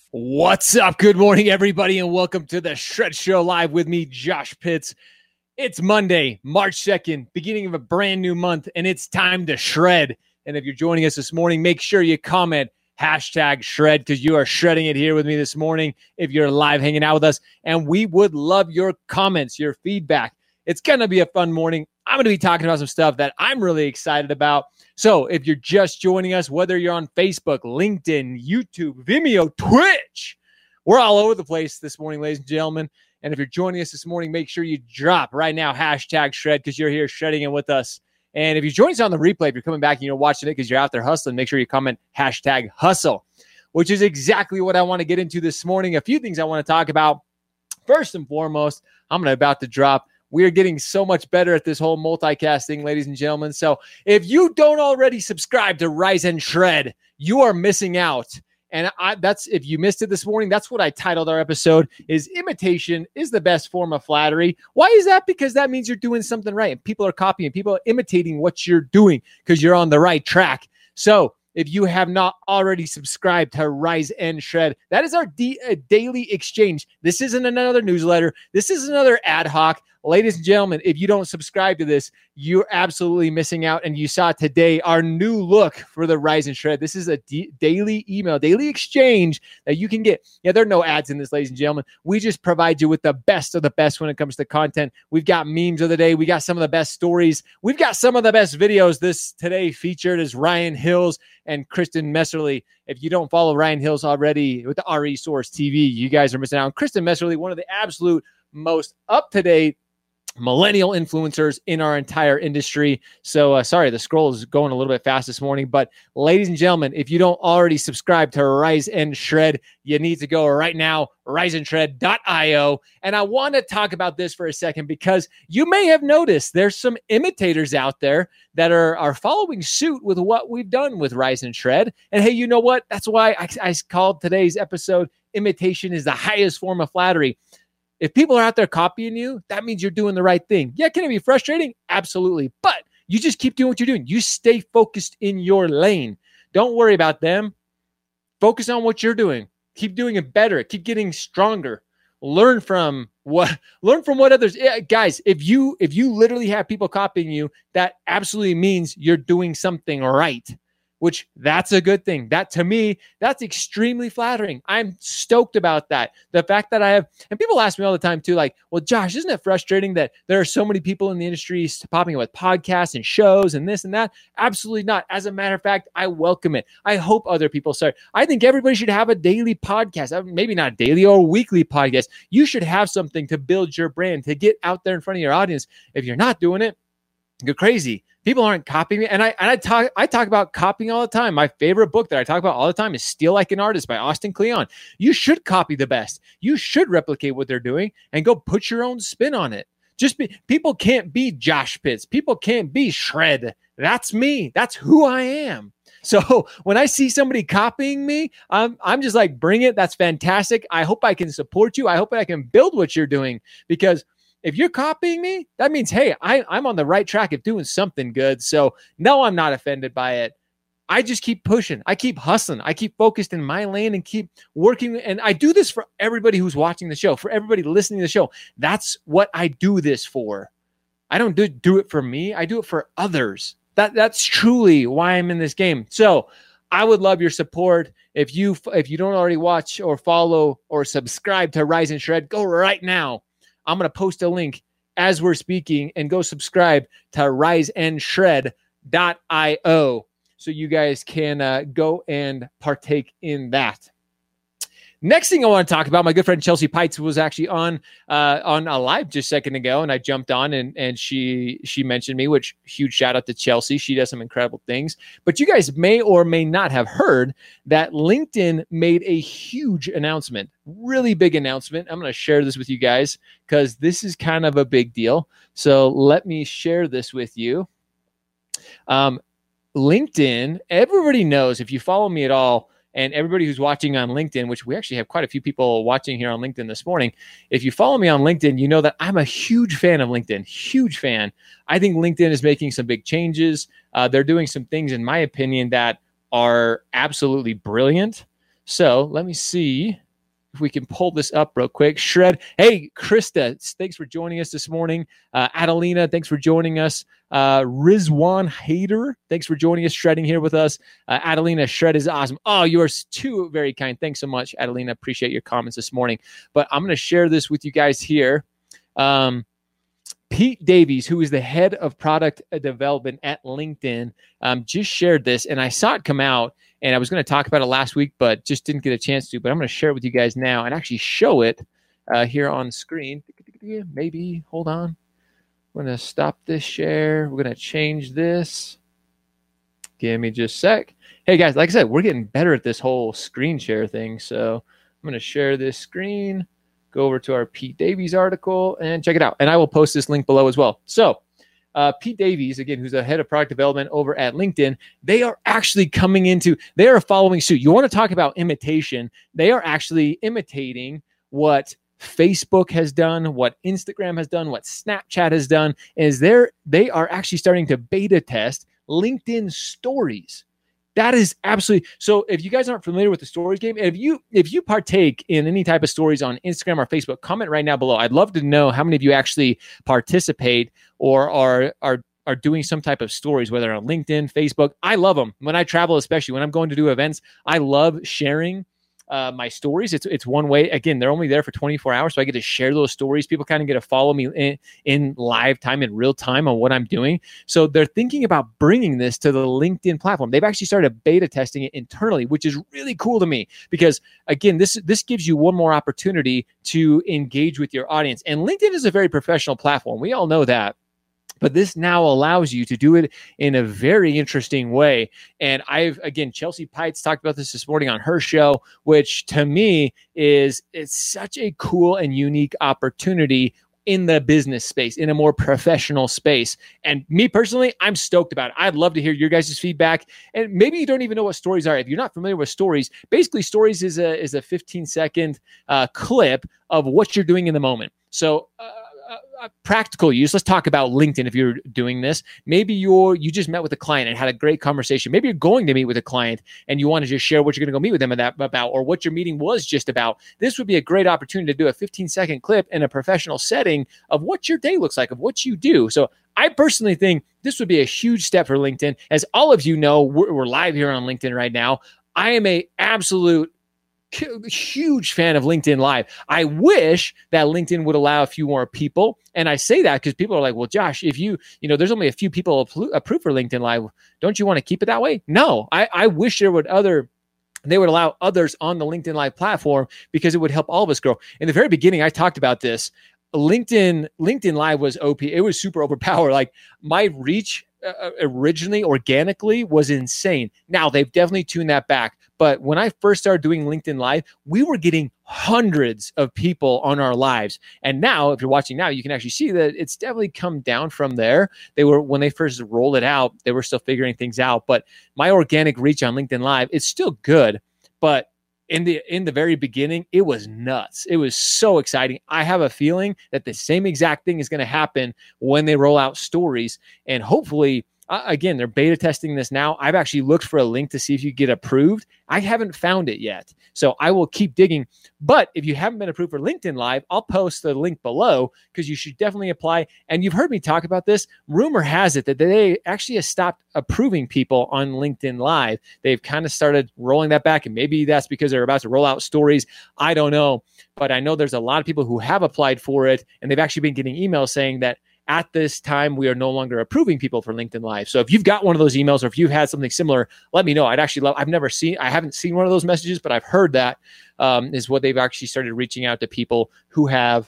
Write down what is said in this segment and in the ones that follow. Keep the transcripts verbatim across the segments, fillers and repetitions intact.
What's up? Good morning, everybody, and welcome to the Shred Show live with me, Josh Pitts. It's Monday, March second, beginning of a brand new month, and it's time to shred. And if you're joining us this morning, make sure you comment hashtag shred because you are shredding it here with me this morning if you're live hanging out with us. And we would love your comments, your feedback. It's going to be a fun morning. I'm going to be talking about some stuff that I'm really excited about. So if you're just joining us, whether you're on Facebook, LinkedIn, YouTube, Vimeo, Twitch, we're all over the place this morning, ladies and gentlemen. And if you're joining us this morning, make sure you drop right now hashtag shred because you're here shredding it with us. And if you join us on the replay, if you're coming back and you're watching it because you're out there hustling, make sure you comment hashtag hustle, which is exactly what I want to get into this morning. A few things I want to talk about. First and foremost, I'm gonna about to drop. We are getting so much better at this whole multicast thing, ladies and gentlemen. So if you don't already subscribe to Rise and Shred, you are missing out. And I, that's if you missed it this morning, that's what I titled our episode is imitation is the best form of flattery. Why is that? Because that means you're doing something right. And people are copying, people are imitating what you're doing because you're on the right track. So if you have not already subscribed to Rise and Shred, that is our d- uh, daily exchange. This isn't another newsletter. This is another ad hoc. Ladies and gentlemen, if you don't subscribe to this, you're absolutely missing out. And you saw today our new look for the Rise and Shred. This is a d- daily email, daily exchange that you can get. Yeah, there are no ads in this, ladies and gentlemen. We just provide you with the best of the best when it comes to content. We've got memes of the day. We got some of the best stories. We've got some of the best videos. This today featured is Ryan Hills and Kristen Messerly. If you don't follow Ryan Hills already with the R E Source T V, you guys are missing out. Kristen Messerly, one of the absolute most up-to-date millennial influencers in our entire industry. So uh, sorry, the scroll is going a little bit fast this morning, but ladies and gentlemen, if you don't already subscribe to Rise and Shred, you need to go right now, rise and shred dot io. And I want to talk about this for a second because you may have noticed there's some imitators out there that are, are following suit with what we've done with Rise and Shred. And hey, you know what? That's why I, I called today's episode, Imitation is the Highest Form of Flattery. If people are out there copying you, that means you're doing the right thing. Yeah, can it be frustrating? Absolutely. But you just keep doing what you're doing. You stay focused in your lane. Don't worry about them. Focus on what you're doing. Keep doing it better. Keep getting stronger. Learn from what learn from what others. Yeah, guys, if you if you literally have people copying you, that absolutely means you're doing something right. Which that's a good thing. That to me, that's extremely flattering. I'm stoked about that. The fact that I have, and people ask me all the time too, like, well, Josh, isn't it frustrating that there are so many people in the industry popping up with podcasts and shows and this and that? Absolutely not. As a matter of fact, I welcome it. I hope other people start. I think everybody should have a daily podcast, maybe not daily or weekly podcast. You should have something to build your brand, to get out there in front of your audience. If you're not doing it, you're crazy. People aren't copying me. And I and I talk I talk about copying all the time. My favorite book that I talk about all the time is Steal Like an Artist by Austin Kleon. You should copy the best. You should replicate what they're doing and go put your own spin on it. Just be people can't be Josh Pitts. People can't be Shred. That's me. That's who I am. So when I see somebody copying me, I'm I'm just like, bring it. That's fantastic. I hope I can support you. I hope I can build what you're doing because if you're copying me, that means, hey, I, I'm on the right track of doing something good. So no, I'm not offended by it. I just keep pushing. I keep hustling. I keep focused in my lane and keep working. And I do this for everybody who's watching the show, for everybody listening to the show. That's what I do this for. I don't do, do it for me. I do it for others. That That's truly why I'm in this game. So I would love your support. If you, if you don't already watch or follow or subscribe to Rise and Shred, go right now. I'm going to post a link as we're speaking and go subscribe to rise and shred dot io so you guys can uh, go and partake in that. Next thing I want to talk about, my good friend Chelsea Pites was actually on uh, on a live just a second ago, and I jumped on and and she she mentioned me, which huge shout out to Chelsea. She does some incredible things. But you guys may or may not have heard that LinkedIn made a huge announcement, really big announcement. I'm going to share this with you guys because this is kind of a big deal. So let me share this with you. Um, LinkedIn, everybody knows, if you follow me at all, and everybody who's watching on LinkedIn, which we actually have quite a few people watching here on LinkedIn this morning. If you follow me on LinkedIn, you know that I'm a huge fan of LinkedIn, huge fan. I think LinkedIn is making some big changes. Uh, they're doing some things, in my opinion, that are absolutely brilliant. So let me see if we can pull this up real quick. Shred. Hey, Krista, thanks for joining us this morning. Uh, Adelina, thanks for joining us. Uh, Rizwan Hader, thanks for joining us, shredding here with us. Uh, Adelina, shred is awesome. Oh, you are too very kind. Thanks so much, Adelina. Appreciate your comments this morning. But I'm going to share this with you guys here. Um, Pete Davies, who is the head of product development at LinkedIn, um, just shared this, and I saw it come out, and I was going to talk about it last week, but just didn't get a chance to. But I'm going to share it with you guys now and actually show it uh, here on screen. Maybe, hold on. We're going to stop this share. We're going to change this. Give me just a sec. Hey, guys, like I said, we're getting better at this whole screen share thing. So I'm going to share this screen, go over to our Pete Davies article, and check it out. And I will post this link below as well. So uh, Pete Davies, again, who's the head of product development over at LinkedIn, they are actually coming into, they are following suit. You want to talk about imitation. They are actually imitating what Facebook has done, what Instagram has done, what Snapchat has done, is they're, they are actually starting to beta test LinkedIn stories. That is absolutely, so if you guys aren't familiar with the stories game, if you if you partake in any type of stories on Instagram or Facebook, comment right now below. I'd love to know how many of you actually participate or are are are doing some type of stories, whether on LinkedIn, Facebook. I love them. When I travel, especially when I'm going to do events, I love sharing Uh, my stories. It's it's one way. Again, they're only there for twenty-four hours, so I get to share those stories. People kind of get to follow me in, in live time, in real time on what I'm doing. So they're thinking about bringing this to the LinkedIn platform. They've actually started beta testing it internally, which is really cool to me because, again, this this gives you one more opportunity to engage with your audience. And LinkedIn is a very professional platform. We all know that. But this now allows you to do it in a very interesting way. And I've, again, Chelsea Pites talked about this this morning on her show, which to me is it's such a cool and unique opportunity in the business space, in a more professional space. And me personally, I'm stoked about it. I'd love to hear your guys' feedback. And maybe you don't even know what stories are. If you're not familiar with stories, basically stories is a is a fifteen second uh, clip of what you're doing in the moment. So uh, Uh, practical use. Let's talk about LinkedIn. If you're doing this, maybe you're you just met with a client and had a great conversation. Maybe you're going to meet with a client and you want to just share what you're going to go meet with them about, or what your meeting was just about. This would be a great opportunity to do a fifteen second clip in a professional setting of what your day looks like, of what you do. So I personally think this would be a huge step for LinkedIn. As all of you know, we're, we're live here on LinkedIn right now. I am a absolute huge fan of LinkedIn Live. I wish that LinkedIn would allow a few more people. And I say that because people are like, well, Josh, if you, you know, there's only a few people approved for LinkedIn Live. Don't you want to keep it that way? No, I, I wish there would other, they would allow others on the LinkedIn Live platform because it would help all of us grow. In the very beginning, I talked about this. LinkedIn, LinkedIn Live was O P. It was super overpowered. Like my reach uh, originally organically was insane. Now they've definitely tuned that back. But when I first started doing LinkedIn Live, we were getting hundreds of people on our lives. And now, if you're watching now, you can actually see that it's definitely come down from there. They were, when they first rolled it out, they were still figuring things out. But my organic reach on LinkedIn Live is still good. But in the in the very beginning, it was nuts. It was so exciting. I have a feeling that the same exact thing is going to happen when they roll out stories. And hopefully, Uh, again, they're beta testing this now. I've actually looked for a link to see if you get approved. I haven't found it yet. So I will keep digging. But if you haven't been approved for LinkedIn Live, I'll post the link below because you should definitely apply. And you've heard me talk about this. Rumor has it that they actually have stopped approving people on LinkedIn Live. They've kind of started rolling that back. And maybe that's because they're about to roll out stories. I don't know. But I know there's a lot of people who have applied for it. And they've actually been getting emails saying that at this time, we are no longer approving people for LinkedIn Live. So if you've got one of those emails or if you've had something similar, let me know. I'd actually love, I've never seen, I haven't seen one of those messages, but I've heard that um, is what they've actually started reaching out to people who have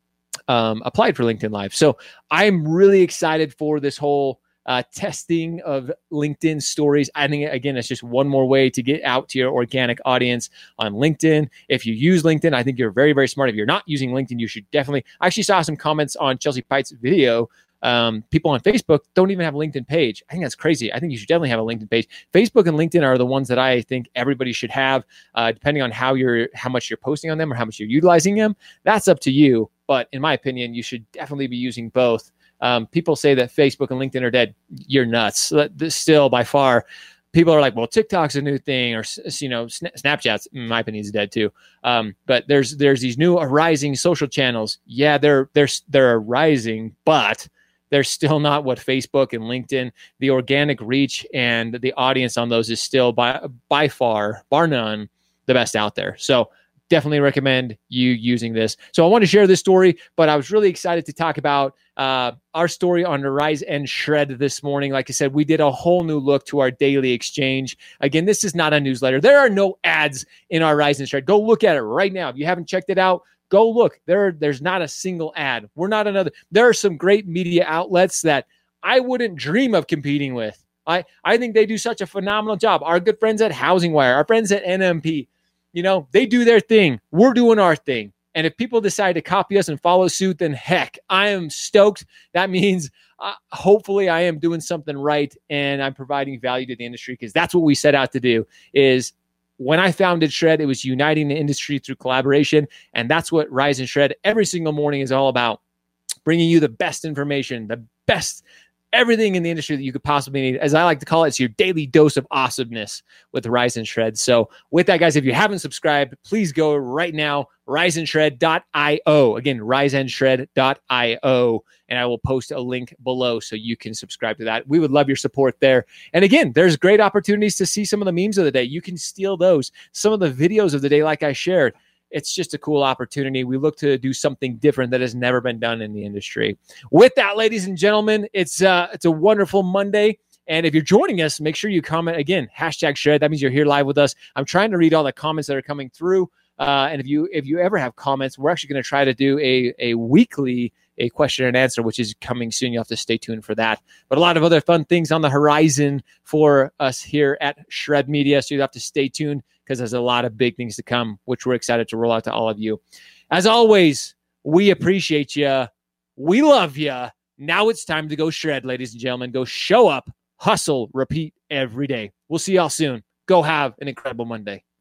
um, applied for LinkedIn Live. So I'm really excited for this whole uh, testing of LinkedIn stories. I think, again, it's just one more way to get out to your organic audience on LinkedIn. If you use LinkedIn, I think you're very, very smart. If you're not using LinkedIn, you should definitely, I actually saw some comments on Chelsea Pites' video. Um, people on Facebook don't even have a LinkedIn page. I think that's crazy. I think you should definitely have a LinkedIn page. Facebook and LinkedIn are the ones that I think everybody should have, uh, depending on how you're, how much you're posting on them or how much you're utilizing them. That's up to you. But in my opinion, you should definitely be using both. Um, people say that Facebook and LinkedIn are dead. You're nuts. Still, by far, people are like, well, TikTok's a new thing, or, you know, Snapchat's, in my opinion, is dead too. Um, but there's there's these new arising social channels. Yeah, they're they're they're arising, but they're still not what Facebook and LinkedIn. The organic reach and the audience on those is still by by far, bar none, the best out there. So definitely recommend you using this. So I want to share this story, but I was really excited to talk about uh, our story on the Rise and Shred this morning. Like I said, we did a whole new look to our daily exchange. Again, this is not a newsletter. There are no ads in our Rise and Shred. Go look at it right now. If you haven't checked it out, go look. There, there's not a single ad. We're not another. There are some great media outlets that I wouldn't dream of competing with. I, I think they do such a phenomenal job. Our good friends at Housing Wire, our friends at N M P, you know, they do their thing. We're doing our thing. And if people decide to copy us and follow suit, then heck, I am stoked. That means uh, hopefully I am doing something right and I'm providing value to the industry, because that's what we set out to do. Is when I founded Shred, it was uniting the industry through collaboration. And that's what Rise and Shred every single morning is all about. Bringing you the best information, the best everything in the industry that you could possibly need. As I like to call it, it's your daily dose of awesomeness with Rise and Shred. So with that, guys, if you haven't subscribed, please go right now, rise and shred dot io. Again, rise and shred dot io. And I will post a link below so you can subscribe to that. We would love your support there. And again, there's great opportunities to see some of the memes of the day. You can steal those. Some of the videos of the day, like I shared. It's just a cool opportunity. We look to do something different that has never been done in the industry. With that, ladies and gentlemen, it's uh, it's a wonderful Monday. And if you're joining us, make sure you comment again, hashtag Shred. That means you're here live with us. I'm trying to read all the comments that are coming through. Uh, and if you if you ever have comments, we're actually going to try to do a, a weekly a question and answer, which is coming soon. You'll have to stay tuned for that. But a lot of other fun things on the horizon for us here at Shred Media. So you have to stay tuned, because there's a lot of big things to come, which we're excited to roll out to all of you. As always, we appreciate you. We love you. Now it's time to go shred, ladies and gentlemen. Go show up, hustle, repeat every day. We'll see y'all soon. Go have an incredible Monday.